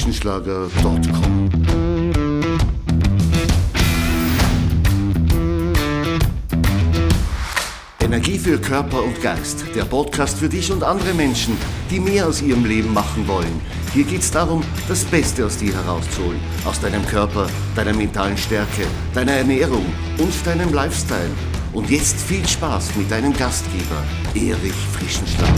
erichfrischenschlager.com. Energie für Körper und Geist, der Podcast für dich und andere Menschen, die mehr aus ihrem Leben machen wollen. Hier geht es darum, das Beste aus dir herauszuholen, aus deinem Körper, deiner mentalen Stärke, deiner Ernährung und deinem Lifestyle. Und jetzt viel Spaß mit deinem Gastgeber, Erich Frischenschlager.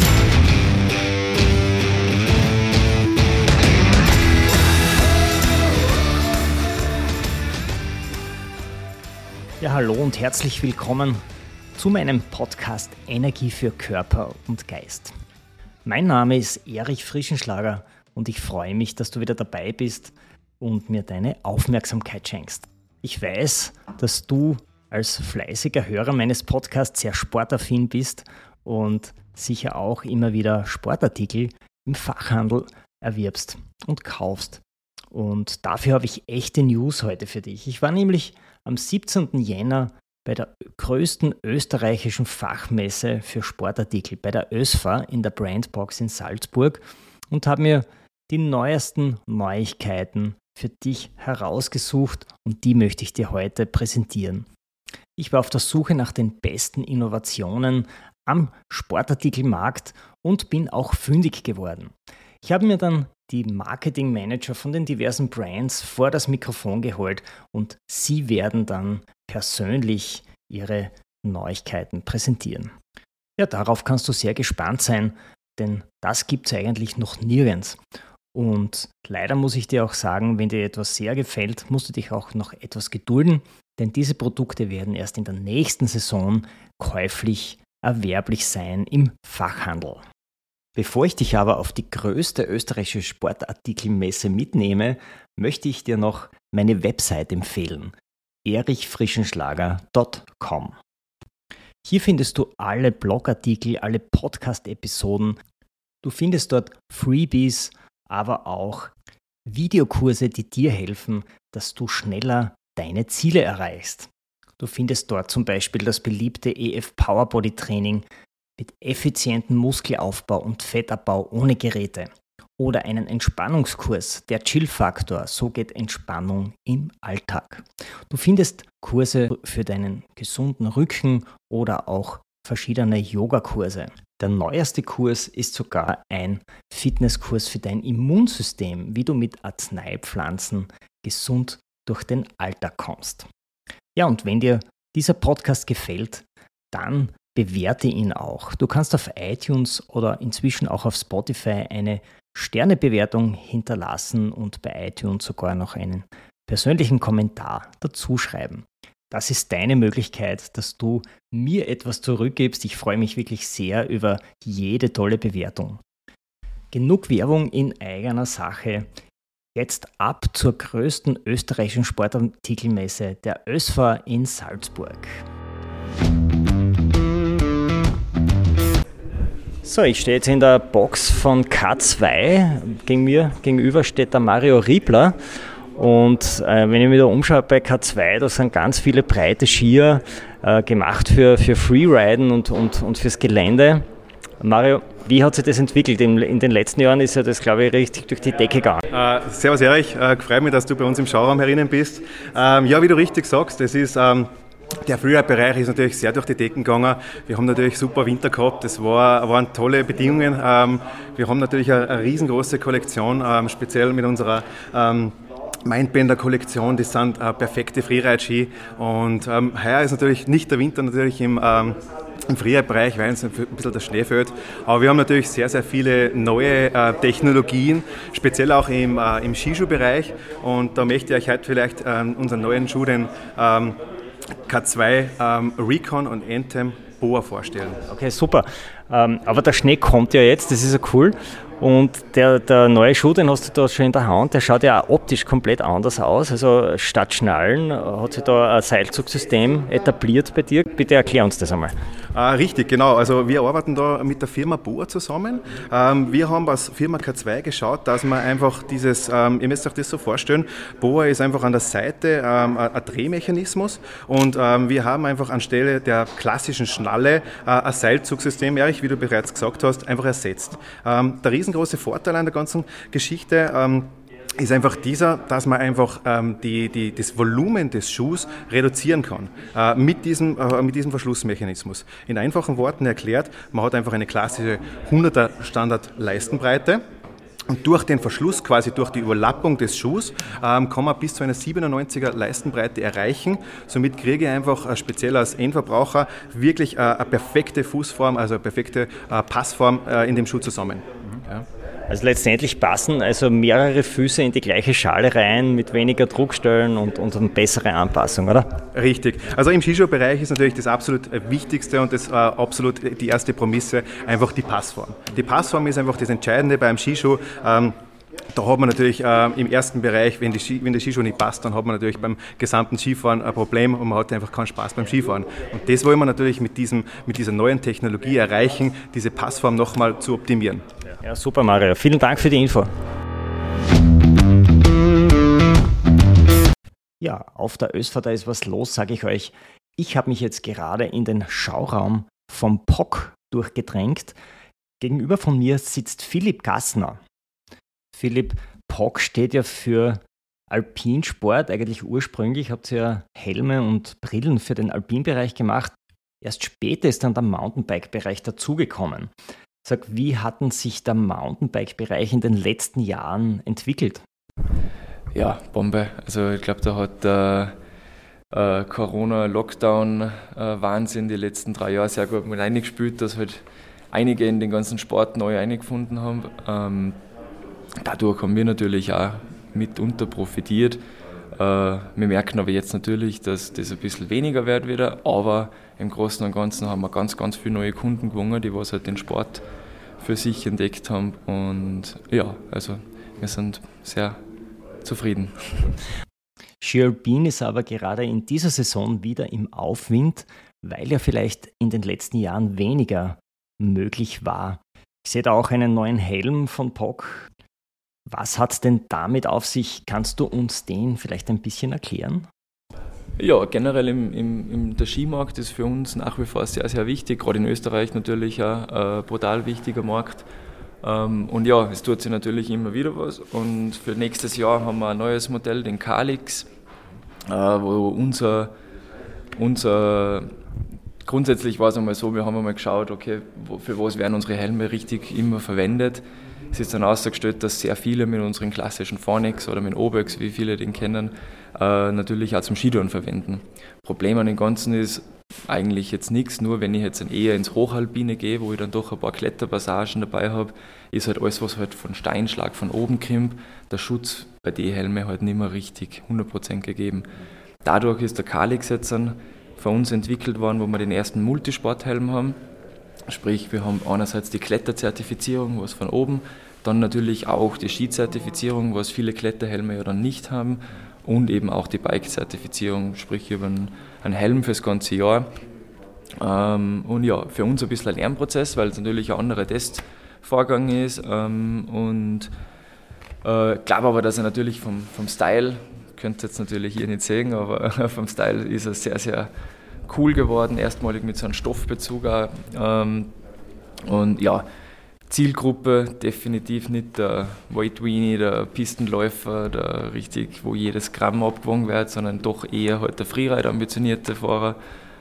Ja, hallo und herzlich willkommen zu meinem Podcast Energie für Körper und Geist. Mein Name ist Erich Frischenschlager und ich freue mich, dass du wieder dabei bist und mir deine Aufmerksamkeit schenkst. Ich weiß, dass du als fleißiger Hörer meines Podcasts sehr sportaffin bist und sicher auch immer wieder Sportartikel im Fachhandel erwirbst und kaufst. Und dafür habe ich echte News heute für dich. Ich war nämlich am 17. Jänner bei der größten österreichischen Fachmesse für Sportartikel, bei der ÖSFA in der Brandbox in Salzburg und habe mir die neuesten Neuigkeiten für dich herausgesucht und die möchte ich dir heute präsentieren. Ich war auf der Suche nach den besten Innovationen am Sportartikelmarkt und bin auch fündig geworden. Ich habe mir dann die Marketingmanager von den diversen Brands vor das Mikrofon geholt und sie werden dann persönlich ihre Neuigkeiten präsentieren. Ja, darauf kannst du sehr gespannt sein, denn das gibt es eigentlich noch nirgends. Und leider muss ich dir auch sagen, wenn dir etwas sehr gefällt, musst du dich auch noch etwas gedulden, denn diese Produkte werden erst in der nächsten Saison käuflich erwerblich sein im Fachhandel. Bevor ich dich aber auf die größte österreichische Sportartikelmesse mitnehme, möchte ich dir noch meine Website empfehlen: erichfrischenschlager.com. Hier findest du alle Blogartikel, alle Podcast-Episoden. Du findest dort Freebies, aber auch Videokurse, die dir helfen, dass du schneller deine Ziele erreichst. Du findest dort zum Beispiel das beliebte EF Power Body Training mit effizientem Muskelaufbau und Fettabbau ohne Geräte oder einen Entspannungskurs, der Chill-Faktor, so geht Entspannung im Alltag. Du findest Kurse für deinen gesunden Rücken oder auch verschiedene Yogakurse. Der neueste Kurs ist sogar ein Fitnesskurs für dein Immunsystem, wie du mit Arzneipflanzen gesund durch den Alltag kommst. Ja, und wenn dir dieser Podcast gefällt, dann bewerte ihn auch. Du kannst auf iTunes oder inzwischen auch auf Spotify eine Sternebewertung hinterlassen und bei iTunes sogar noch einen persönlichen Kommentar dazu schreiben. Das ist deine Möglichkeit, dass du mir etwas zurückgibst. Ich freue mich wirklich sehr über jede tolle Bewertung. Genug Werbung in eigener Sache. Jetzt ab zur größten österreichischen Sportartikelmesse, der ÖSFA in Salzburg. So, ich stehe jetzt in der Box von K2. Mir gegenüber steht der Mario Riebler. Und wenn ich mich da umschaue bei K2, da sind ganz viele breite Skier gemacht für Freeriden und fürs Gelände. Mario, wie hat sich das entwickelt? In den letzten Jahren ist ja das, glaube ich, richtig durch die Decke gegangen. Servus Erich, freut mich, dass du bei uns im Schauraum herinnen bist. Ja, wie du richtig sagst, das ist... Der Freeride-Bereich ist natürlich sehr durch die Decken gegangen. Wir haben natürlich super Winter gehabt, das waren tolle Bedingungen. Wir haben natürlich eine riesengroße Kollektion, speziell mit unserer Mindbender-Kollektion. Das sind perfekte Freeride-Ski. Und heuer ist natürlich nicht der Winter natürlich im Freeride-Bereich, weil es ein bisschen der Schnee fällt. Aber wir haben natürlich sehr, sehr viele neue Technologien, speziell auch im Skischuhbereich. Und da möchte ich euch heute vielleicht unseren neuen Schuh, den K2 Recon und Anthem Boa vorstellen. Okay, super. Aber der Schnee kommt ja jetzt, das ist ja cool. Und der neue Schuh, den hast du da schon in der Hand, der schaut ja auch optisch komplett anders aus. Also statt Schnallen hat sich da ein Seilzugsystem etabliert bei dir. Bitte erklär uns das einmal. Richtig, genau. Also wir arbeiten da mit der Firma Boa zusammen. Wir haben als Firma K2 geschaut, dass man einfach dieses, ihr müsst euch das so vorstellen, Boa ist einfach an der Seite ein Drehmechanismus und wir haben einfach anstelle der klassischen Schnalle ein Seilzugsystem, Erich, wie du bereits gesagt hast, einfach ersetzt. Der riesengroße Vorteil an der ganzen Geschichte ist einfach dieser, dass man einfach das Volumen des Schuhs reduzieren kann mit diesem Verschlussmechanismus. In einfachen Worten erklärt, man hat einfach eine klassische 100er Standard-Leistenbreite. Und durch den Verschluss, quasi durch die Überlappung des Schuhs, kann man bis zu einer 97er Leistenbreite erreichen. Somit kriege ich einfach, speziell als Endverbraucher, wirklich eine perfekte Fußform, also eine perfekte Passform in dem Schuh zusammen. Ja. Also letztendlich passen also mehrere Füße in die gleiche Schale rein mit weniger Druckstellen und eine bessere Anpassung, oder? Richtig. Also im Skischuhbereich ist natürlich das absolut Wichtigste und das absolut die erste Prämisse einfach die Passform. Die Passform ist einfach das Entscheidende beim Skischuh. Da hat man natürlich im ersten Bereich, wenn der Skischuh nicht passt, dann hat man natürlich beim gesamten Skifahren ein Problem und man hat einfach keinen Spaß beim Skifahren. Und das wollen wir natürlich mit dieser neuen Technologie erreichen, diese Passform nochmal zu optimieren. Ja, super Mario. Vielen Dank für die Info. Ja, auf der ÖSFA, da ist was los, sage ich euch. Ich habe mich jetzt gerade in den Schauraum vom POC durchgedrängt. Gegenüber von mir sitzt Philipp Gassner. Philipp, POC steht ja für Alpinsport, eigentlich ursprünglich habt ihr ja Helme und Brillen für den Alpinbereich gemacht. Erst später ist dann der Mountainbike-Bereich dazugekommen. Sag, wie hat denn sich der Mountainbike-Bereich in den letzten Jahren entwickelt? Ja, Bombe. Also ich glaube, da hat der Corona-Lockdown-Wahnsinn die letzten 3 Jahre sehr gut mit eingespielt, dass halt einige in den ganzen Sport neu eingefunden haben. Dadurch haben wir natürlich auch mitunter profitiert. Wir merken aber jetzt natürlich, dass das ein bisschen weniger wird wieder, aber im Großen und Ganzen haben wir ganz, ganz viele neue Kunden gewonnen, die was halt den Sport für sich entdeckt haben. Und ja, also wir sind sehr zufrieden. Ski Alpin ist aber gerade in dieser Saison wieder im Aufwind, weil ja vielleicht in den letzten Jahren weniger möglich war. Ich sehe da auch einen neuen Helm von POC. Was hat es denn damit auf sich? Kannst du uns den vielleicht ein bisschen erklären? Ja, generell der Skimarkt ist für uns nach wie vor sehr, sehr wichtig, gerade in Österreich natürlich auch ein brutal wichtiger Markt. Und ja, es tut sich natürlich immer wieder was. Und für nächstes Jahr haben wir ein neues Modell, den Calix, wo grundsätzlich war es einmal so, wir haben einmal geschaut, okay, für was werden unsere Helme richtig immer verwendet. Es ist dann ausgestellt, dass sehr viele mit unseren klassischen Fornex oder mit Obex, wie viele den kennen, natürlich auch zum Skitouren verwenden. Problem an dem Ganzen ist eigentlich jetzt nichts, nur wenn ich jetzt eher ins Hochalpine gehe, wo ich dann doch ein paar Kletterpassagen dabei habe, ist halt alles, was halt von Steinschlag von oben kommt, der Schutz bei den Helmen halt nicht mehr richtig 100% gegeben. Dadurch ist der Calix jetzt dann für uns entwickelt worden, wo wir den ersten Multisporthelm haben. Sprich, wir haben einerseits die Kletterzertifizierung, was von oben, dann natürlich auch die Skizertifizierung, was viele Kletterhelme ja dann nicht haben, und eben auch die Bike-Zertifizierung, sprich über einen Helm fürs ganze Jahr. Und ja, für uns ein bisschen ein Lernprozess, weil es natürlich ein anderer Testvorgang ist. Und glaube aber, dass er natürlich vom Style, könnt ihr jetzt natürlich hier nicht sehen, aber vom Style ist er sehr, sehr cool geworden, erstmalig mit so einem Stoffbezug auch. Und ja, Zielgruppe definitiv nicht der White-Weenie, der Pistenläufer, der richtig, wo jedes Gramm abgewogen wird, sondern doch eher halt der Freeride ambitionierte Fahrer.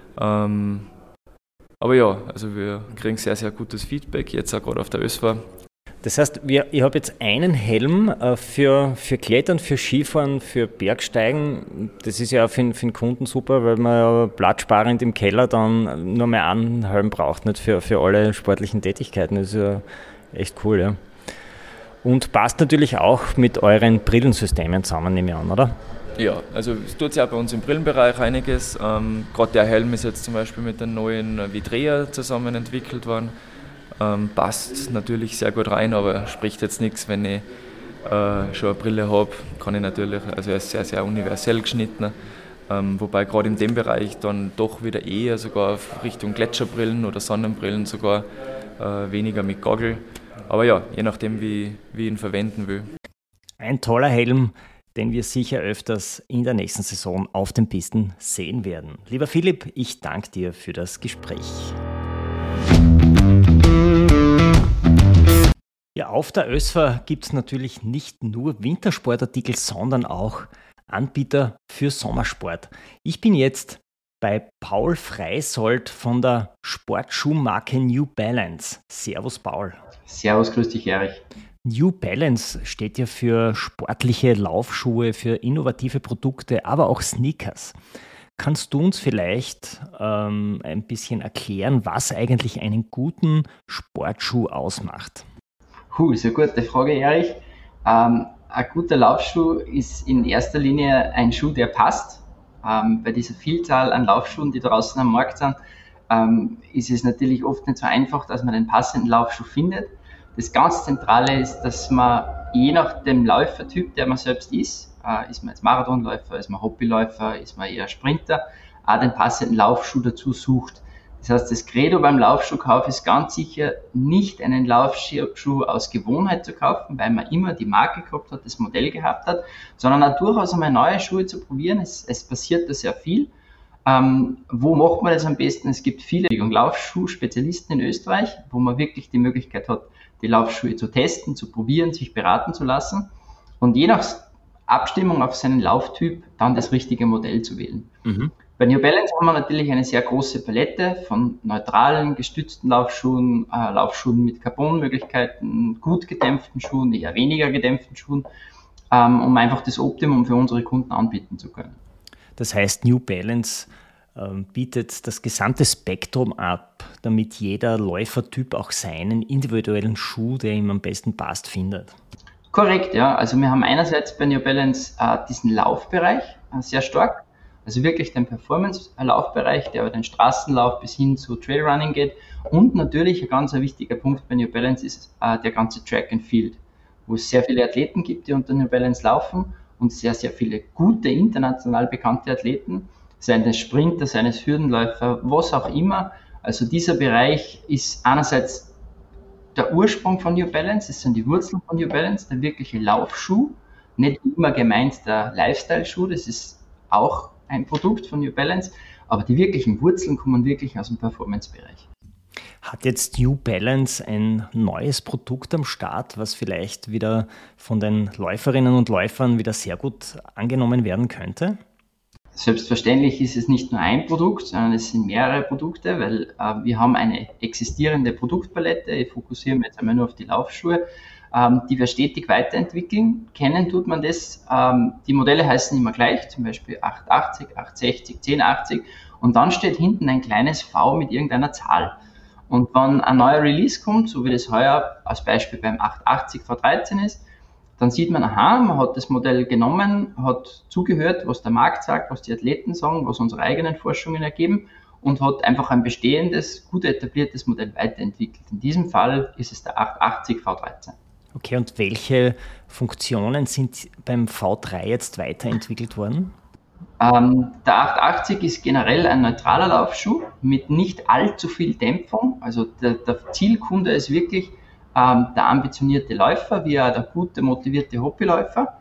Aber ja, also wir kriegen sehr, sehr gutes Feedback, jetzt auch gerade auf der ÖSFA. Das heißt, ich habe jetzt einen Helm für Klettern, für Skifahren, für Bergsteigen. Das ist ja für den Kunden super, weil man ja platzsparend im Keller dann nur mehr einen Helm braucht, nicht für alle sportlichen Tätigkeiten. Das ist ja echt cool, ja. Und passt natürlich auch mit euren Brillensystemen zusammen, nehme ich an, oder? Ja, also es tut sich auch bei uns im Brillenbereich einiges. Gerade der Helm ist jetzt zum Beispiel mit der neuen Vidrea zusammen entwickelt worden. Passt natürlich sehr gut rein, aber spricht jetzt nichts, wenn ich schon eine Brille habe, kann ich natürlich, also er ist sehr, sehr universell geschnitten, wobei gerade in dem Bereich dann doch wieder eher sogar auf Richtung Gletscherbrillen oder Sonnenbrillen sogar, weniger mit Goggle, aber ja, je nachdem wie ich ihn verwenden will. Ein toller Helm, den wir sicher öfters in der nächsten Saison auf den Pisten sehen werden. Lieber Philipp, ich danke dir für das Gespräch. Ja, Auf der ÖSFA gibt es natürlich nicht nur Wintersportartikel, sondern auch Anbieter für Sommersport. Ich bin jetzt bei Paul Freisold von der Sportschuhmarke New Balance. Servus Paul. Servus, grüß dich Erich. New Balance steht ja für sportliche Laufschuhe, für innovative Produkte, aber auch Sneakers. Kannst du uns vielleicht ein bisschen erklären, was eigentlich einen guten Sportschuh ausmacht? Ist eine gute Frage, Erich. Ein guter Laufschuh ist in erster Linie ein Schuh, der passt. Bei dieser Vielzahl an Laufschuhen, die draußen am Markt sind, ist es natürlich oft nicht so einfach, dass man den passenden Laufschuh findet. Das ganz Zentrale ist, dass man je nach dem Läufertyp, der man selbst ist man jetzt Marathonläufer, ist man Hobbyläufer, ist man eher Sprinter, auch den passenden Laufschuh dazu sucht. Das heißt, das Credo beim Laufschuhkauf ist ganz sicher nicht einen Laufschuh aus Gewohnheit zu kaufen, weil man immer die Marke gehabt hat, das Modell gehabt hat, sondern auch durchaus einmal neue Schuhe zu probieren. Es passiert da sehr viel. Wo macht man das am besten? Es gibt viele Laufschuh-Spezialisten in Österreich, wo man wirklich die Möglichkeit hat, die Laufschuhe zu testen, zu probieren, sich beraten zu lassen und je nach Abstimmung auf seinen Lauftyp dann das richtige Modell zu wählen. Mhm. Bei New Balance haben wir natürlich eine sehr große Palette von neutralen, gestützten Laufschuhen, Laufschuhen mit Carbonmöglichkeiten, gut gedämpften Schuhen, eher weniger gedämpften Schuhen, um einfach das Optimum für unsere Kunden anbieten zu können. Das heißt, New Balance bietet das gesamte Spektrum ab, damit jeder Läufertyp auch seinen individuellen Schuh, der ihm am besten passt, findet. Korrekt, ja. Also wir haben einerseits bei New Balance diesen Laufbereich sehr stark, also wirklich den Performance-Laufbereich, der über den Straßenlauf bis hin zu Trailrunning geht. Und natürlich ein ganz wichtiger Punkt bei New Balance ist der ganze Track and Field, wo es sehr viele Athleten gibt, die unter New Balance laufen und sehr, sehr viele gute, international bekannte Athleten, seien es Sprinter, seien es Hürdenläufer, was auch immer. Also dieser Bereich ist einerseits der Ursprung von New Balance, es sind die Wurzeln von New Balance, der wirkliche Laufschuh, nicht immer gemeint der Lifestyle-Schuh, das ist auch ein Produkt von New Balance, aber die wirklichen Wurzeln kommen wirklich aus dem Performance-Bereich. Hat jetzt New Balance ein neues Produkt am Start, was vielleicht wieder von den Läuferinnen und Läufern wieder sehr gut angenommen werden könnte? Selbstverständlich ist es nicht nur ein Produkt, sondern es sind mehrere Produkte, weil wir haben eine existierende Produktpalette. Ich fokussiere mich jetzt einmal nur auf die Laufschuhe, die wir stetig weiterentwickeln. Kennen tut man das. Die Modelle heißen immer gleich, zum Beispiel 880, 860, 1080 und dann steht hinten ein kleines V mit irgendeiner Zahl. Und wenn ein neuer Release kommt, so wie das heuer als Beispiel beim 880 V13 ist, dann sieht man, man hat das Modell genommen, hat zugehört, was der Markt sagt, was die Athleten sagen, was unsere eigenen Forschungen ergeben und hat einfach ein bestehendes, gut etabliertes Modell weiterentwickelt. In diesem Fall ist es der 880 V13. Okay, und welche Funktionen sind beim V3 jetzt weiterentwickelt worden? Der 880 ist generell ein neutraler Laufschuh mit nicht allzu viel Dämpfung. Also der Zielkunde ist wirklich der ambitionierte Läufer, wie auch der gute, motivierte Hobbyläufer.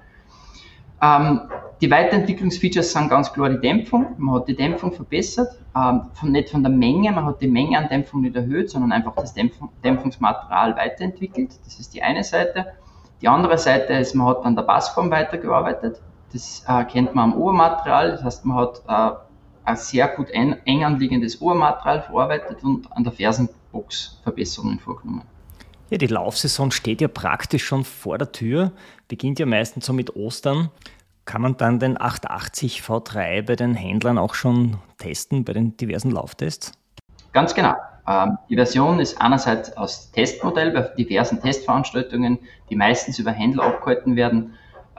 Die Weiterentwicklungsfeatures sind ganz klar die Dämpfung. Man hat die Dämpfung verbessert, nicht von der Menge, man hat die Menge an Dämpfung nicht erhöht, sondern einfach das Dämpfungsmaterial weiterentwickelt. Das ist die eine Seite. Die andere Seite ist, man hat an der Passform weitergearbeitet. Das kennt man am Obermaterial, das heißt, man hat ein sehr gut eng anliegendes Obermaterial verarbeitet und an der Fersenbox Verbesserungen vorgenommen. Ja, die Laufsaison steht ja praktisch schon vor der Tür, beginnt ja meistens so mit Ostern. Kann man dann den 880 V3 bei den Händlern auch schon testen, bei den diversen Lauftests? Ganz genau. Die Version ist einerseits als Testmodell bei diversen Testveranstaltungen, die meistens über Händler abgehalten werden,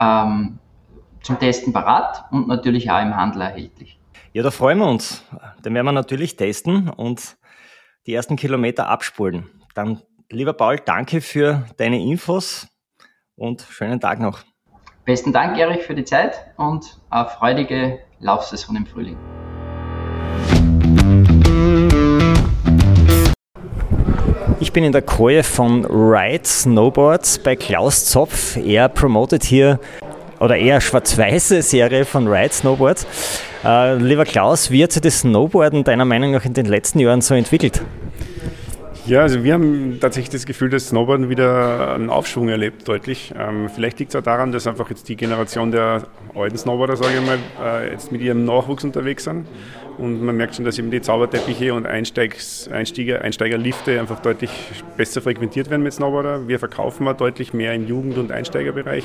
zum Testen parat und natürlich auch im Handel erhältlich. Ja, da freuen wir uns. Den werden wir natürlich testen und die ersten Kilometer abspulen. Dann, lieber Paul, danke für deine Infos und schönen Tag noch. Besten Dank, Erich, für die Zeit und eine freudige Laufsaison im Frühling. Ich bin in der Koje von Ride Snowboards bei Klaus Zopf. Er promotet hier oder eher schwarz-weiße Serie von Ride Snowboards. Lieber Klaus, wie hat sich das Snowboarden deiner Meinung nach in den letzten Jahren so entwickelt? Ja, also wir haben tatsächlich das Gefühl, dass Snowboarden wieder einen Aufschwung erlebt, deutlich. Vielleicht liegt es auch daran, dass einfach jetzt die Generation der alten Snowboarder, sage ich mal, jetzt mit ihrem Nachwuchs unterwegs sind. Und man merkt schon, dass eben die Zauberteppiche und Einsteigerlifte einfach deutlich besser frequentiert werden mit Snowboarder. Wir verkaufen auch deutlich mehr im Jugend- und Einsteigerbereich.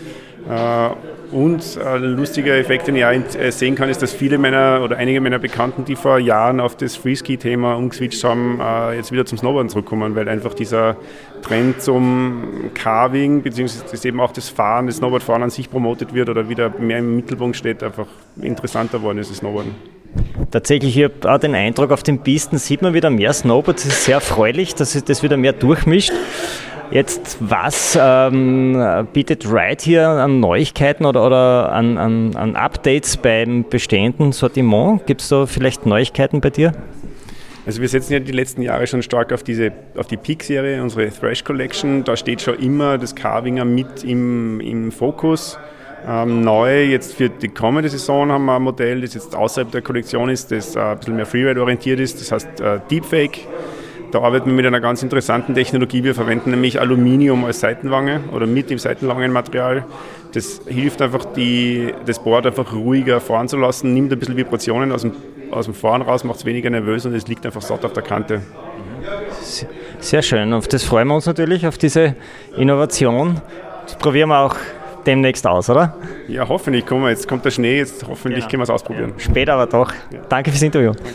Und ein lustiger Effekt, den ich auch sehen kann, ist, dass einige meiner Bekannten, die vor Jahren auf das Freeski-Thema umgeswitcht haben, jetzt wieder zum Snowboarden zurückkommen, weil einfach dieser Trend zum Carving, beziehungsweise eben auch das Snowboardfahren an sich promotet wird oder wieder mehr im Mittelpunkt steht, einfach interessanter geworden ist, das Snowboarden. Tatsächlich, ich habe auch den Eindruck, auf den Pisten sieht man wieder mehr Snowboards. Es ist sehr erfreulich, dass sich das wieder mehr durchmischt. Jetzt, was bietet Ride hier an Neuigkeiten oder an Updates beim bestehenden Sortiment? Gibt es da vielleicht Neuigkeiten bei dir? Also wir setzen ja die letzten Jahre schon stark auf die Peak-Serie, unsere Thrash Collection. Da steht schon immer das Carvinger mit im Fokus. Neu jetzt für die kommende Saison haben wir ein Modell, das jetzt außerhalb der Kollektion ist, das ein bisschen mehr Freeride orientiert ist, das heißt Deepfake. Da arbeiten wir mit einer ganz interessanten Technologie. Wir verwenden nämlich Aluminium als Seitenwange oder mit dem Seitenwangenmaterial. Das hilft einfach, das Board einfach ruhiger fahren zu lassen, nimmt ein bisschen Vibrationen aus dem Fahren raus, macht es weniger nervös und es liegt einfach satt auf der Kante. Sehr schön. Auf das freuen wir uns natürlich, auf diese Innovation. Das probieren wir auch demnächst aus, oder? Ja, hoffentlich. Jetzt kommt der Schnee, jetzt hoffentlich können wir es ausprobieren. Ja, später aber doch. Ja. Danke fürs Interview. Danke.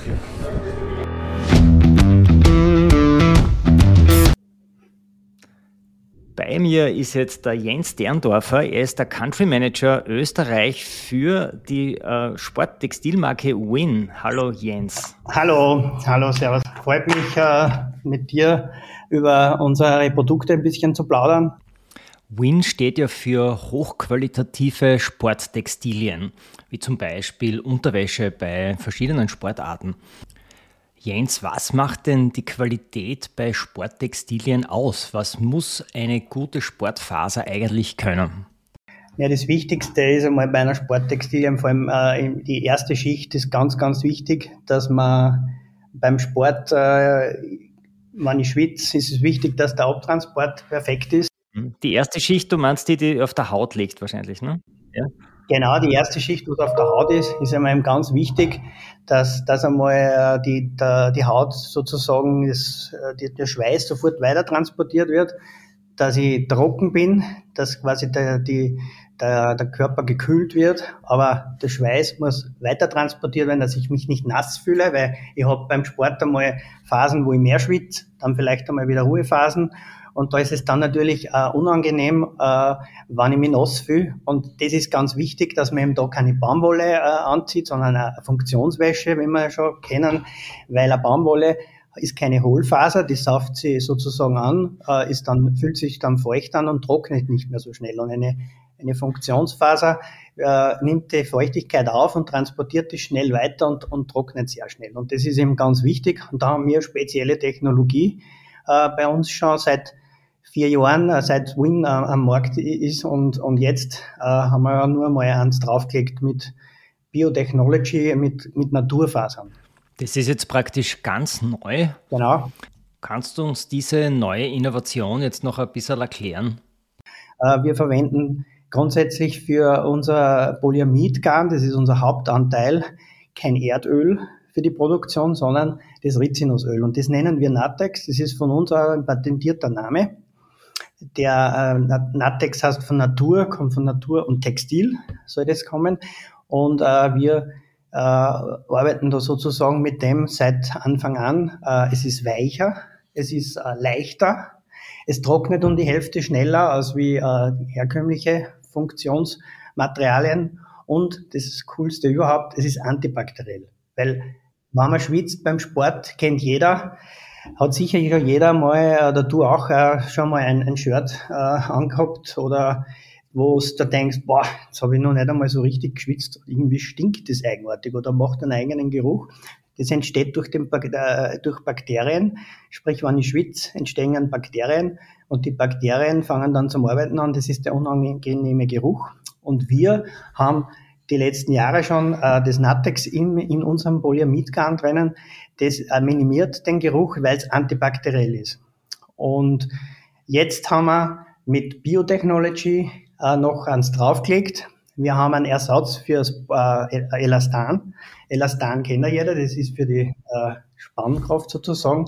Bei mir ist jetzt der Jens Derndorfer. Er ist der Country Manager Österreich für die Sporttextilmarke Win. Hallo Jens. Hallo, servus. Freut mich, mit dir über unsere Produkte ein bisschen zu plaudern. Win steht ja für hochqualitative Sporttextilien, wie zum Beispiel Unterwäsche bei verschiedenen Sportarten. Jens, was macht denn die Qualität bei Sporttextilien aus? Was muss eine gute Sportfaser eigentlich können? Ja, das Wichtigste ist einmal bei einer Sporttextilie, vor allem die erste Schicht ist ganz, ganz wichtig, dass man beim Sport, wenn ich schwitze, ist es wichtig, dass der Abtransport perfekt ist. Die erste Schicht, du meinst die auf der Haut liegt wahrscheinlich, ne? Ja. Genau, die erste Schicht, was auf der Haut ist einmal eben ganz wichtig, dass einmal die Haut sozusagen, der Schweiß sofort weiter transportiert wird, dass ich trocken bin, dass quasi der Körper gekühlt wird, aber der Schweiß muss weiter transportiert werden, dass ich mich nicht nass fühle, weil ich habe beim Sport einmal Phasen, wo ich mehr schwitze, dann vielleicht einmal wieder Ruhephasen. Und da ist es dann natürlich unangenehm, wenn ich mich nass fühle. Und das ist ganz wichtig, dass man eben da keine Baumwolle anzieht, sondern eine Funktionswäsche, wie wir schon kennen, weil eine Baumwolle ist keine Hohlfaser, die saugt sie sozusagen an, fühlt sich dann feucht an und trocknet nicht mehr so schnell. Und eine Funktionsfaser nimmt die Feuchtigkeit auf und transportiert die schnell weiter und trocknet sehr schnell. Und das ist eben ganz wichtig. Und da haben wir spezielle Technologie bei uns schon seit 4 Jahren, seit Win am Markt ist und jetzt haben wir ja nur mal eins draufgelegt mit Biotechnology, mit Naturfasern. Das ist jetzt praktisch ganz neu. Genau. Kannst du uns diese neue Innovation jetzt noch ein bisschen erklären? Wir verwenden grundsätzlich für unser Polyamidgarn, das ist unser Hauptanteil, kein Erdöl für die Produktion, sondern das Rizinusöl. Und das nennen wir Natex. Das ist von uns ein patentierter Name. Der Natex heißt kommt von Natur und Textil, soll das kommen. Und wir arbeiten da sozusagen mit dem seit Anfang an. Es ist weicher, es ist leichter, es trocknet um die Hälfte schneller als wie herkömmliche Funktionsmaterialien. Und das Coolste überhaupt, es ist antibakteriell. Weil wenn man schwitzt beim Sport, kennt jeder, hat sicher jeder mal, oder du auch, schon mal ein Shirt angehabt oder wo du denkst, boah, jetzt habe ich noch nicht einmal so richtig geschwitzt, irgendwie stinkt das eigenartig oder macht einen eigenen Geruch. Das entsteht durch Bakterien, sprich, wenn ich schwitze, entstehen dann Bakterien und die Bakterien fangen dann zum Arbeiten an, das ist der unangenehme Geruch. Und wir haben die letzten Jahre schon das Natex in unserem Polyamidgarn drinnen. Das minimiert den Geruch, weil es antibakteriell ist. Und jetzt haben wir mit Biotechnology noch eins draufgelegt. Wir haben einen Ersatz für das Elastan. Elastan kennt ja jeder, das ist für die Spannkraft sozusagen.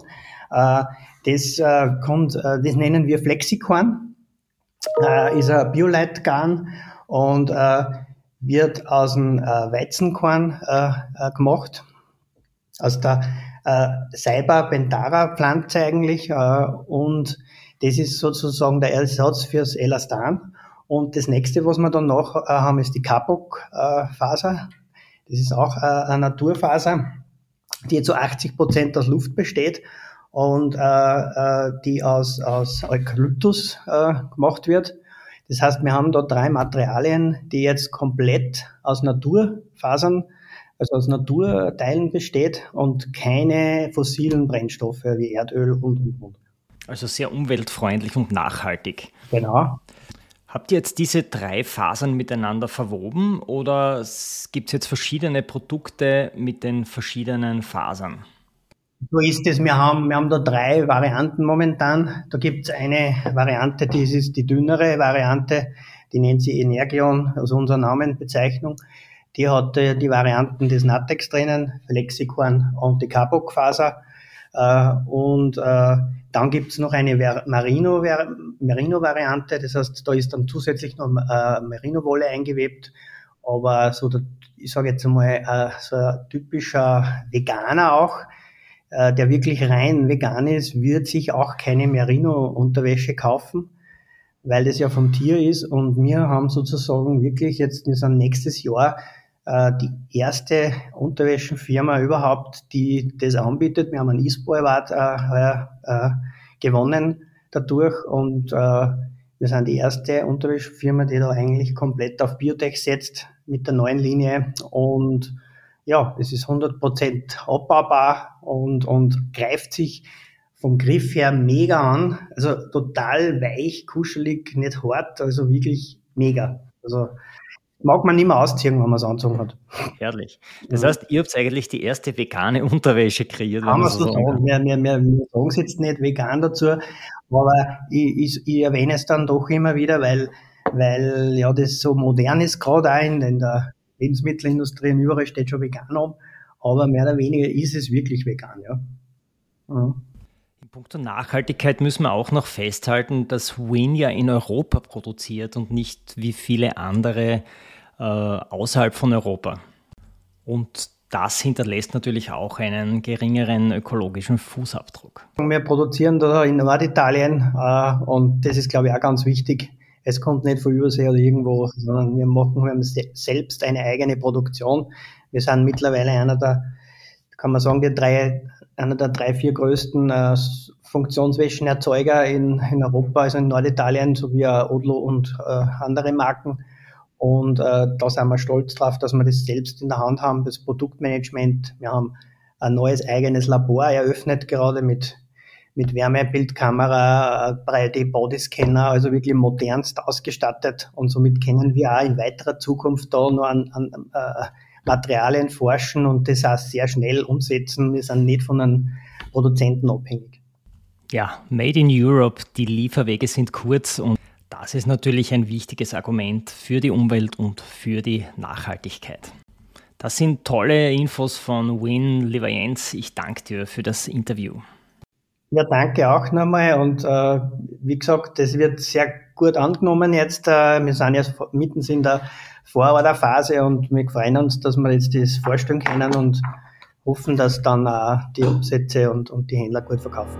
Das nennen wir Flexicorn. Ist ein Bioleitgarn und wird aus dem Weizenkorn gemacht, aus der Ceiba bentara Pflanze eigentlich, und das ist sozusagen der Ersatz fürs Elastan. Und das nächste, was wir dann noch haben, ist die Kapok-Faser. Das ist auch eine Naturfaser, die zu 80% aus Luft besteht und die aus Eukalyptus gemacht wird. Das heißt, wir haben da 3 Materialien, die jetzt komplett aus Naturfasern, also aus Naturteilen besteht und keine fossilen Brennstoffe wie Erdöl und. Also sehr umweltfreundlich und nachhaltig. Genau. Habt ihr jetzt diese 3 Fasern miteinander verwoben oder gibt es jetzt verschiedene Produkte mit den verschiedenen Fasern? So ist es. Wir haben da 3 Varianten momentan. Da gibt es eine Variante, das ist die dünnere Variante, die nennt sie Energion, also unsere Namenbezeichnung. Die hat die Varianten des Natex drinnen, Flexicorn und die Kapok-Faser. Und dann gibt's noch eine Merino-Variante, das heißt, da ist dann zusätzlich noch Merino-Wolle eingewebt, aber so, ich sage jetzt einmal, so ein typischer Veganer auch, der wirklich rein vegan ist, wird sich auch keine Merino-Unterwäsche kaufen, weil das ja vom Tier ist, und wir haben sozusagen wirklich jetzt, wir sind nächstes Jahr die erste Unterwäschenfirma überhaupt, die das anbietet. Wir haben einen ISPO Award gewonnen dadurch, und wir sind die erste Unterwäschenfirma, die da eigentlich komplett auf Biotech setzt mit der neuen Linie, und ja, es ist 100% abbaubar und greift sich vom Griff her mega an, also total weich, kuschelig, nicht hart, also wirklich mega. Also mag man nicht mehr ausziehen, wenn man es angezogen hat. Herrlich. Das heißt, ihr habt eigentlich die erste vegane Unterwäsche kreiert. Kann man so sagen. Wir sagen es jetzt nicht vegan dazu, aber ich erwähne es dann doch immer wieder, weil ja das so modern ist, gerade auch in der Lebensmittelindustrie, und überall steht schon vegan an, aber mehr oder weniger ist es wirklich vegan, ja. Mhm. In puncto Nachhaltigkeit müssen wir auch noch festhalten, dass Win ja in Europa produziert und nicht wie viele andere außerhalb von Europa. Und das hinterlässt natürlich auch einen geringeren ökologischen Fußabdruck. Wir produzieren da in Norditalien und das ist, glaube ich, auch ganz wichtig. Es kommt nicht von Übersee oder irgendwo, sondern wir haben selbst eine eigene Produktion. Wir sind mittlerweile einer der 3-4 größten Funktionswäschenerzeuger in Europa, also in Norditalien, sowie Odlo und andere Marken. Und da sind wir stolz drauf, dass wir das selbst in der Hand haben, das Produktmanagement. Wir haben ein neues eigenes Labor eröffnet, gerade mit Wärmebildkamera, 3D-Bodyscanner, also wirklich modernst ausgestattet. Und somit können wir auch in weiterer Zukunft da noch an Materialien forschen und das auch sehr schnell umsetzen. Wir sind nicht von einem Produzenten abhängig. Ja, Made in Europe, die Lieferwege sind kurz, und das ist natürlich ein wichtiges Argument für die Umwelt und für die Nachhaltigkeit. Das sind tolle Infos von Win. Lieber Jens, ich danke dir für das Interview. Ja, danke auch nochmal, und wie gesagt, das wird sehr gut angenommen jetzt. Wir sind jetzt mitten in der Vororderphase und wir freuen uns, dass wir jetzt das vorstellen können und hoffen, dass dann die Umsätze und die Händler gut verkaufen.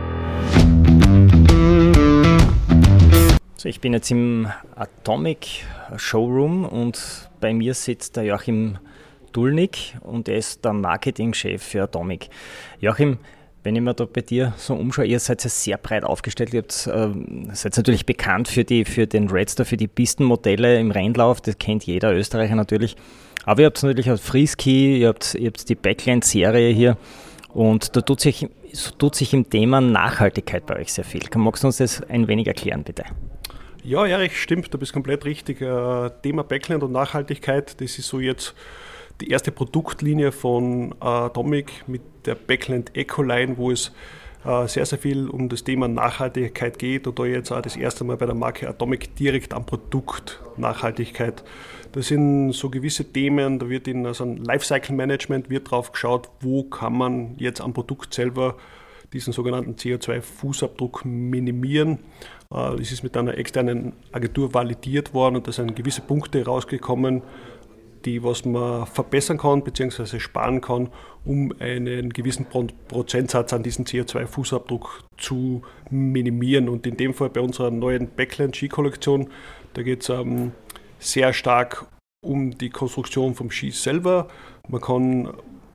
So, ich bin jetzt im Atomic Showroom und bei mir sitzt der Joachim Dulnig und er ist der Marketingchef für Atomic. Joachim, wenn ich mir da bei dir so umschaue, ihr seid ja sehr breit aufgestellt. Ihr seid natürlich bekannt für den Redster, für die Pistenmodelle im Rennlauf. Das kennt jeder Österreicher natürlich. Aber ihr habt natürlich auch Freeski, ihr habt die Backline-Serie hier. Und da tut sich im Thema Nachhaltigkeit bei euch sehr viel. Magst du uns das ein wenig erklären, bitte? Ja, Erich, stimmt, du bist komplett richtig. Thema Backland und Nachhaltigkeit, das ist so jetzt die erste Produktlinie von Atomic mit der Backland Ecoline, wo es sehr, sehr viel um das Thema Nachhaltigkeit geht und da jetzt auch das erste Mal bei der Marke Atomic direkt am Produkt Nachhaltigkeit. Das sind so gewisse Themen, da wird in also ein Lifecycle-Management wird drauf geschaut, wo kann man jetzt am Produkt selber diesen sogenannten CO2-Fußabdruck minimieren. Das ist mit einer externen Agentur validiert worden und da sind gewisse Punkte rausgekommen, die was man verbessern kann bzw. sparen kann, um einen gewissen Prozentsatz an diesen CO2-Fußabdruck zu minimieren. Und in dem Fall bei unserer neuen Backland-Ski-Kollektion, da geht es sehr stark um die Konstruktion vom Ski selber. Man kann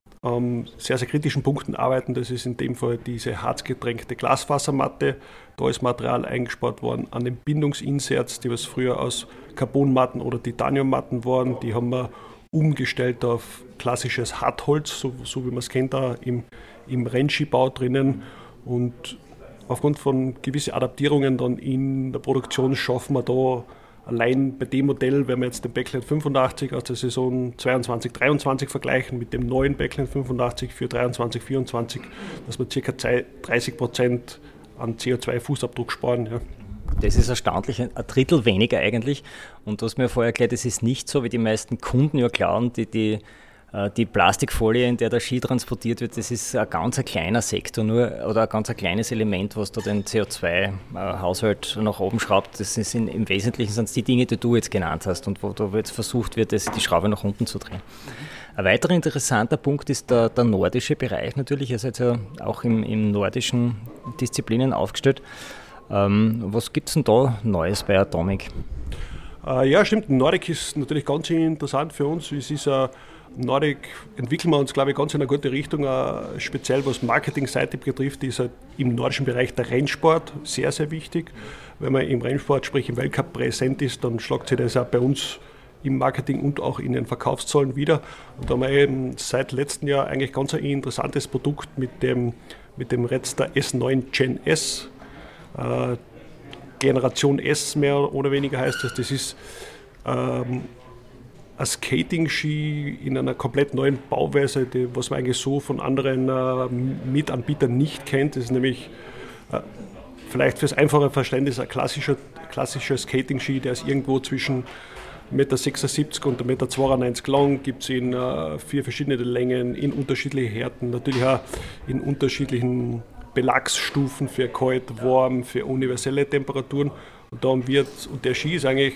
sehr, sehr kritischen Punkten arbeiten. Das ist in dem Fall diese harzgetränkte Glasfasermatte. Da ist Material eingespart worden an den Bindungsinserts, die was früher aus Carbonmatten oder Titaniummatten waren. Die haben wir umgestellt auf klassisches Hartholz, so wie man es kennt, da im Rennskibau drinnen. Und aufgrund von gewissen Adaptierungen dann in der Produktion schaffen wir da allein bei dem Modell, wenn wir jetzt den Backland 85 aus der Saison 22-23 vergleichen mit dem neuen Backland 85 für 23-24, dass wir ca. 30% an CO2-Fußabdruck sparen. Ja. Das ist erstaunlich, ein Drittel weniger eigentlich. Und du hast mir vorher erklärt, es ist nicht so, wie die meisten Kunden ja glauben, die Plastikfolie, in der der Ski transportiert wird, das ist ein ganz kleiner Sektor nur oder ein ganz kleines Element, was da den CO2-Haushalt nach oben schraubt. Das ist im Wesentlichen sind es die Dinge, die du jetzt genannt hast und wo da jetzt versucht wird, die Schraube nach unten zu drehen. Ein weiterer interessanter Punkt ist der nordische Bereich natürlich. Ihr seid ja auch im nordischen Disziplinen aufgestellt. Was gibt es denn da Neues bei Atomic? Ja, stimmt. Nordic ist natürlich ganz interessant für uns. Es ist Nordic entwickeln wir uns, glaube ich, ganz in eine gute Richtung. Speziell was Marketingseite betrifft, ist im nordischen Bereich der Rennsport sehr, sehr wichtig. Wenn man im Rennsport, sprich im Weltcup präsent ist, dann schlägt sich das auch bei uns im Marketing und auch in den Verkaufszahlen wieder. Und da haben wir eben seit letztem Jahr eigentlich ganz ein interessantes Produkt mit dem Redster S9 Gen S. Generation S mehr oder weniger heißt das. Das ist ein Skating-Ski in einer komplett neuen Bauweise, was man eigentlich so von anderen Mitanbietern nicht kennt. Das ist nämlich vielleicht fürs einfache Verständnis ein klassischer Skating-Ski, der ist irgendwo zwischen 1,76 m und 1,92 m lang, gibt es in 4 verschiedene Längen, in unterschiedlichen Härten, natürlich auch in unterschiedlichen Belagsstufen für kalt, warm, für universelle Temperaturen. Und der Ski ist eigentlich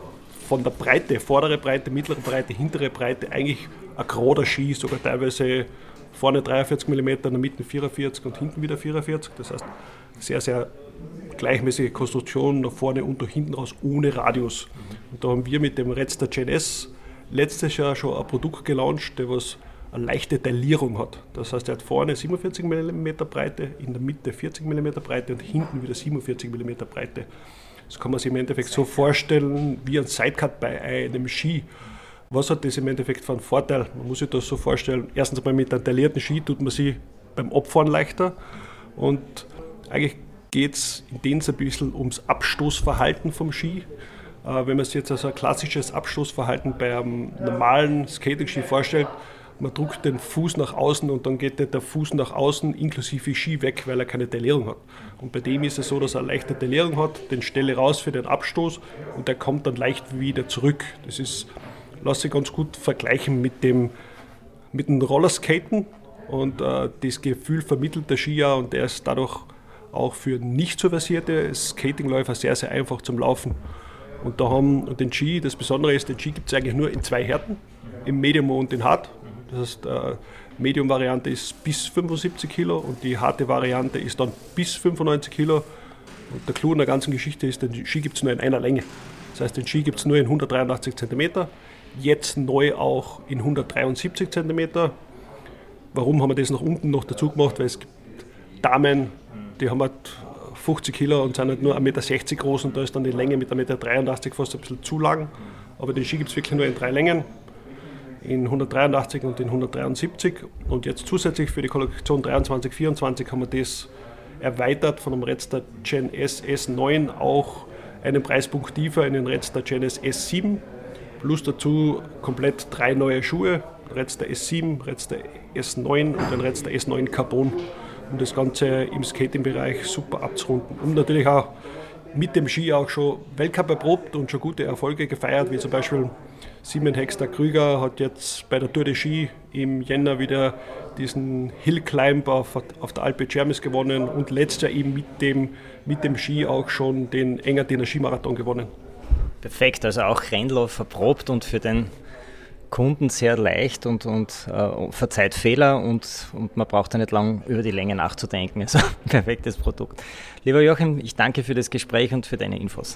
von der Breite, vordere Breite, mittlere Breite, hintere Breite, eigentlich ein gerader Ski, sogar teilweise vorne 43 mm, in der Mitte 44 und hinten wieder 44. Das heißt, sehr, sehr gleichmäßige Konstruktion, nach vorne und nach hinten raus, ohne Radius. Und da haben wir mit dem Redster Gen S letztes Jahr schon ein Produkt gelauncht, der was eine leichte Taillierung hat. Das heißt, er hat vorne 47 mm Breite, in der Mitte 40 mm Breite und hinten wieder 47 mm Breite. Das kann man sich im Endeffekt so vorstellen wie ein Sidecut bei einem Ski. Was hat das im Endeffekt für einen Vorteil? Man muss sich das so vorstellen, erstens einmal mit einem taillierten Ski tut man sich beim Abfahren leichter und eigentlich geht es in dem ein bisschen ums Abstoßverhalten vom Ski. Wenn man sich jetzt also ein klassisches Abstoßverhalten bei einem normalen Skating-Ski vorstellt, man drückt den Fuß nach außen und dann geht der Fuß nach außen inklusive Ski weg, weil er keine Taillierung hat. Und bei dem ist es so, dass er eine leichte Taillierung hat, den stelle raus für den Abstoß und der kommt dann leicht wieder zurück. Das lässt sich ganz gut vergleichen mit dem Rollerskaten und das Gefühl vermittelt der Skier und der ist dadurch auch für nicht so versierte Skatingläufer sehr, sehr einfach zum Laufen. Und den Ski, das Besondere ist, den Ski gibt es eigentlich nur in 2 Härten, im Medium und in Hard. Das heißt, Medium-Variante ist bis 75 Kilo und die harte Variante ist dann bis 95 Kilo. Und der Clou in der ganzen Geschichte ist, den Ski gibt es nur in einer Länge. Das heißt, den Ski gibt es nur in 183 cm, jetzt neu auch in 173 cm. Warum haben wir das nach unten noch dazu gemacht? Weil es gibt Damen, die haben halt 50 Kilo und sind halt nur 1,60 Meter groß und da ist dann die Länge mit 1,83 Meter fast ein bisschen zu lang. Aber den Ski gibt es wirklich nur in 3 Längen. In 183 und in 173 und jetzt zusätzlich für die Kollektion 23-24 haben wir das erweitert von dem Redster Gen S S9 auch einen Preispunkt tiefer einen Redster Genes S7, plus dazu komplett 3 neue Schuhe, Redster S7, Redster S9 und ein Redster S9 Carbon, um das Ganze im Skating-Bereich super abzurunden. Und natürlich auch mit dem Ski auch schon Weltcup erprobt und schon gute Erfolge gefeiert, wie zum Beispiel Simon Hexter-Krüger hat jetzt bei der Tour de Ski im Jänner wieder diesen Hill Climb auf der Alpe Cermis gewonnen und letztes Jahr eben mit dem Ski auch schon den Engadiner Skimarathon gewonnen. Perfekt, also auch Rennlauf verprobt und für den Kunden sehr leicht und verzeiht Fehler und man braucht da nicht lang über die Länge nachzudenken. Also perfektes Produkt. Lieber Joachim, ich danke für das Gespräch und für deine Infos.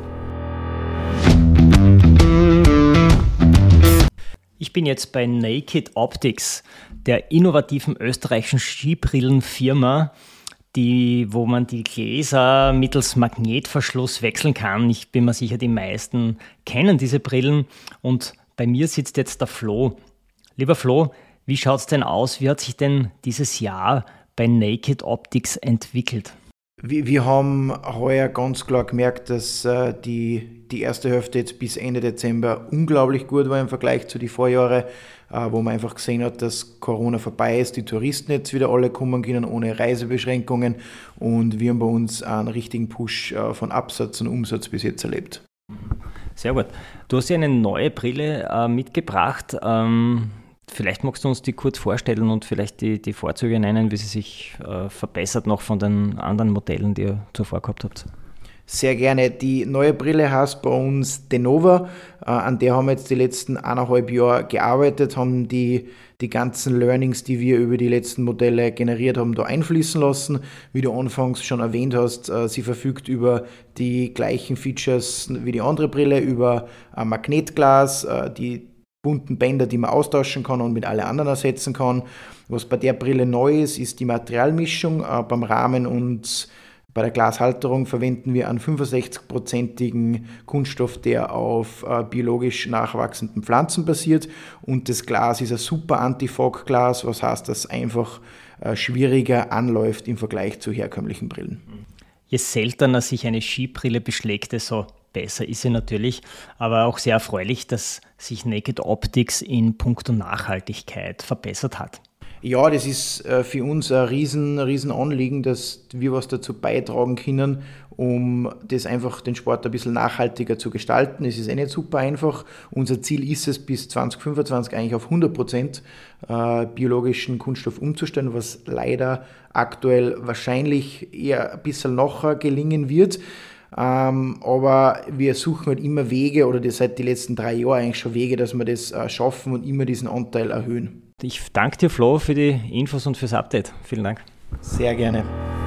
Ich bin jetzt bei Naked Optics, der innovativen österreichischen Skibrillenfirma, wo man die Gläser mittels Magnetverschluss wechseln kann. Ich bin mir sicher, die meisten kennen diese Brillen und bei mir sitzt jetzt der Flo. Lieber Flo, wie schaut es denn aus? Wie hat sich denn dieses Jahr bei Naked Optics entwickelt? Wir haben heuer ganz klar gemerkt, dass die erste Hälfte jetzt bis Ende Dezember unglaublich gut war im Vergleich zu den Vorjahren, wo man einfach gesehen hat, dass Corona vorbei ist, die Touristen jetzt wieder alle kommen können ohne Reisebeschränkungen und wir haben bei uns einen richtigen Push von Absatz und Umsatz bis jetzt erlebt. Sehr gut. Du hast ja eine neue Brille mitgebracht. Vielleicht magst du uns die kurz vorstellen und vielleicht die Vorzüge nennen, wie sie sich verbessert noch von den anderen Modellen, die ihr zuvor gehabt habt. Sehr gerne. Die neue Brille heißt bei uns Denova. An der haben wir jetzt die letzten 1,5 Jahre gearbeitet, haben die ganzen Learnings, die wir über die letzten Modelle generiert haben, da einfließen lassen. Wie du anfangs schon erwähnt hast, sie verfügt über die gleichen Features wie die andere Brille, über ein Magnetglas, die bunten Bänder, die man austauschen kann und mit alle anderen ersetzen kann. Was bei der Brille neu ist, ist die Materialmischung. Beim Rahmen und bei der Glashalterung verwenden wir einen 65%igen Kunststoff, der auf biologisch nachwachsenden Pflanzen basiert. Und das Glas ist ein super Anti-Fog-Glas, was heißt, dass es einfach schwieriger anläuft im Vergleich zu herkömmlichen Brillen. Je seltener sich eine Skibrille beschlägt, desto besser ist sie natürlich, aber auch sehr erfreulich, dass sich Naked Optics in puncto Nachhaltigkeit verbessert hat. Ja, das ist für uns ein riesen Anliegen, dass wir was dazu beitragen können, um das einfach den Sport ein bisschen nachhaltiger zu gestalten. Es ist nicht super einfach. Unser Ziel ist es, bis 2025 eigentlich auf 100% biologischen Kunststoff umzustellen, was leider aktuell wahrscheinlich eher ein bisschen nachher gelingen wird. Aber wir suchen halt immer Wege, oder seit den letzten 3 Jahren eigentlich schon Wege, dass wir das schaffen und immer diesen Anteil erhöhen. Ich danke dir, Flo, für die Infos und fürs Update. Vielen Dank. Sehr gerne.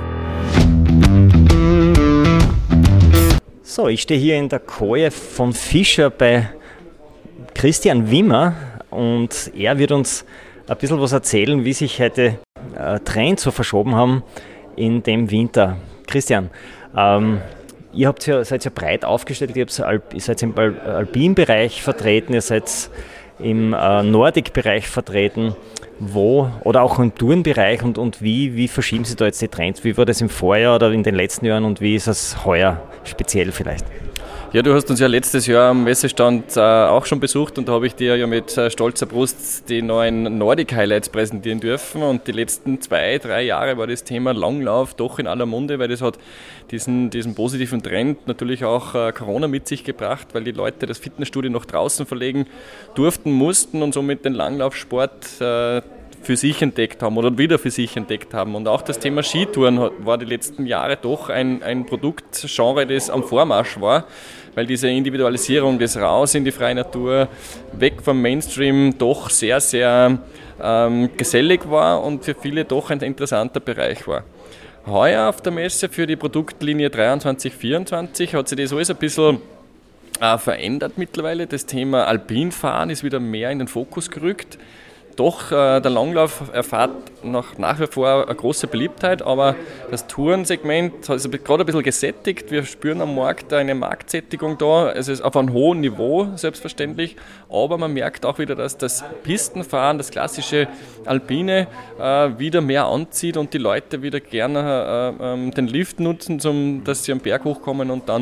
So, ich stehe hier in der Koje von Fischer bei Christian Wimmer und er wird uns ein bisschen was erzählen, wie sich heute Trends so verschoben haben in dem Winter. Christian, ihr seid ja breit aufgestellt, ihr seid im Alpin-Bereich vertreten, ihr seid im Nordic-Bereich vertreten, oder auch im Tourenbereich und wie verschieben Sie da jetzt die Trends? Wie war das im Vorjahr oder in den letzten Jahren und wie ist es heuer speziell vielleicht? Ja, du hast uns ja letztes Jahr am Messestand auch schon besucht und da habe ich dir ja mit stolzer Brust die neuen Nordic-Highlights präsentieren dürfen und die letzten 2-3 Jahre war das Thema Langlauf doch in aller Munde, weil das hat diesen positiven Trend natürlich auch Corona mit sich gebracht, weil die Leute das Fitnessstudio nach draußen verlegen mussten und somit den Langlaufsport für sich entdeckt haben oder wieder für sich entdeckt haben. Und auch das Thema Skitouren war die letzten Jahre doch ein Produktgenre, das am Vormarsch war, weil diese Individualisierung, das Raus in die freie Natur, weg vom Mainstream doch sehr, sehr gesellig war und für viele doch ein interessanter Bereich war. Heuer auf der Messe für die Produktlinie 23/24 hat sich das alles ein bisschen verändert mittlerweile. Das Thema Alpinfahren ist wieder mehr in den Fokus gerückt. Doch, der Langlauf erfährt nach wie vor eine große Beliebtheit, aber das Tourensegment ist gerade ein bisschen gesättigt. Wir spüren am Markt eine Marktsättigung da. Es ist auf einem hohen Niveau, selbstverständlich, aber man merkt auch wieder, dass das Pistenfahren, das klassische Alpine, wieder mehr anzieht und die Leute wieder gerne den Lift nutzen, dass sie am Berg hochkommen und dann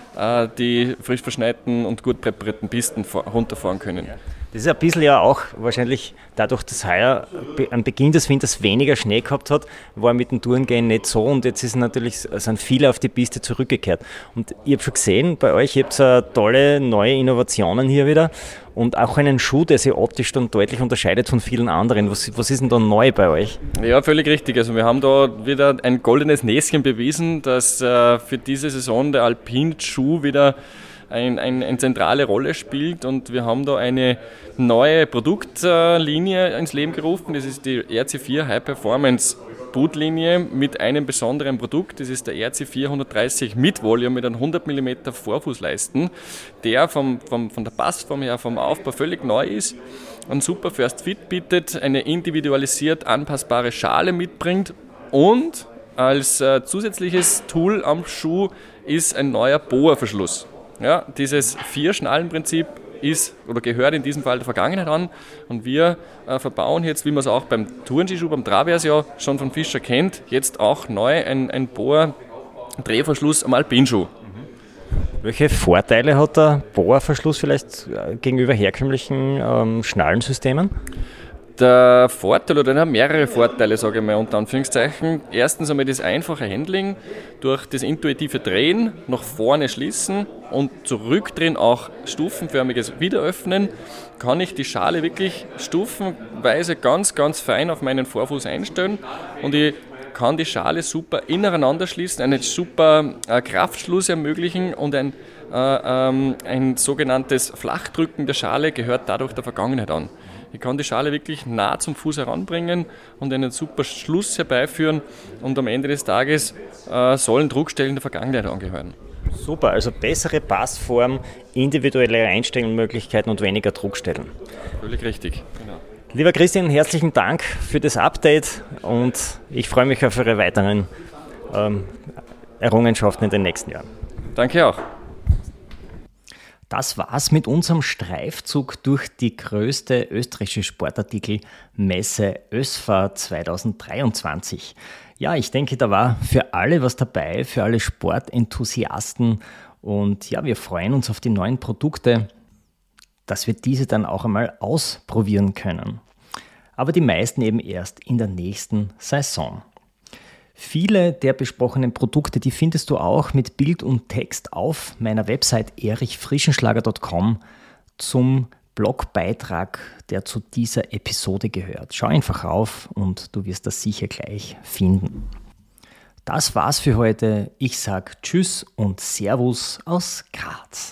die frisch verschneiten und gut präparierten Pisten runterfahren können. Das ist ein bisschen ja auch wahrscheinlich dadurch, dass heuer am Beginn des Winters weniger Schnee gehabt hat, war mit dem Tourengehen nicht so und jetzt sind viele auf die Piste zurückgekehrt. Und ich habe schon gesehen, bei euch, ihr habt tolle neue Innovationen hier wieder und auch einen Schuh, der sich optisch dann deutlich unterscheidet von vielen anderen. Was ist denn da neu bei euch? Ja, völlig richtig. Also wir haben da wieder ein goldenes Näschen bewiesen, dass für diese Saison der Alpin-Schuh wieder eine zentrale Rolle spielt und wir haben da eine neue Produktlinie ins Leben gerufen. Das ist die RC4 High Performance Bootlinie mit einem besonderen Produkt. Das ist der RC4 130 mit Volume mit einem 100 mm Vorfußleisten, der von der Passform her, vom Aufbau völlig neu ist, einen super First Fit bietet, eine individualisiert anpassbare Schale mitbringt und als zusätzliches Tool am Schuh ist ein neuer BOA-Verschluss. Ja, dieses 4-Schnallen-Prinzip gehört in diesem Fall der Vergangenheit an und wir verbauen jetzt, wie man es auch beim Tourenskischuh, beim Traverse ja schon von Fischer kennt, jetzt auch neu ein BOA-Drehverschluss am Alpinschuh. Welche Vorteile hat der BOA-Verschluss vielleicht gegenüber herkömmlichen Schnallensystemen? Der Vorteil oder mehrere Vorteile, sage ich mal unter Anführungszeichen. Erstens einmal das einfache Handling, durch das intuitive Drehen nach vorne schließen und zurückdrehen, auch stufenförmiges Wiederöffnen, kann ich die Schale wirklich stufenweise ganz, ganz fein auf meinen Vorfuß einstellen und ich kann die Schale super ineinander schließen, einen super Kraftschluss ermöglichen und ein sogenanntes Flachdrücken der Schale gehört dadurch der Vergangenheit an. Ich kann die Schale wirklich nah zum Fuß heranbringen und einen super Schluss herbeiführen und am Ende des Tages sollen Druckstellen der Vergangenheit angehören. Super, also bessere Passform, individuelle Einstellmöglichkeiten und weniger Druckstellen. Völlig richtig, genau. Lieber Christian, herzlichen Dank für das Update und ich freue mich auf Ihre weiteren Errungenschaften in den nächsten Jahren. Danke auch. Das war's mit unserem Streifzug durch die größte österreichische Sportartikelmesse ÖSFA 2023. Ja, ich denke, da war für alle was dabei, für alle Sportenthusiasten und ja, wir freuen uns auf die neuen Produkte, dass wir diese dann auch einmal ausprobieren können. Aber die meisten eben erst in der nächsten Saison. Viele der besprochenen Produkte, die findest du auch mit Bild und Text auf meiner Website erichfrischenschlager.com zum Blogbeitrag, der zu dieser Episode gehört. Schau einfach rauf und du wirst das sicher gleich finden. Das war's für heute. Ich sag Tschüss und Servus aus Graz.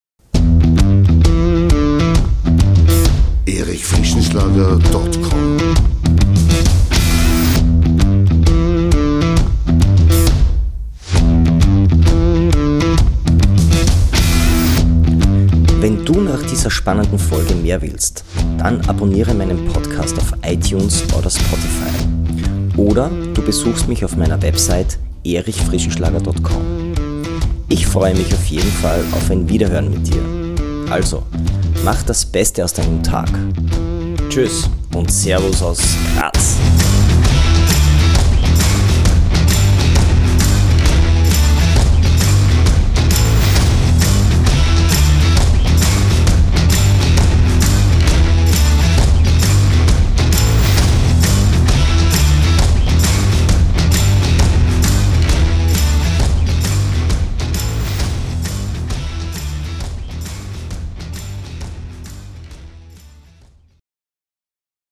erichfrischenschlager.com Wenn du nach dieser spannenden Folge mehr willst, dann abonniere meinen Podcast auf iTunes oder Spotify. Oder du besuchst mich auf meiner Website erichfrischenschlager.com. Ich freue mich auf jeden Fall auf ein Wiederhören mit dir. Also, mach das Beste aus deinem Tag. Tschüss und Servus aus Graz.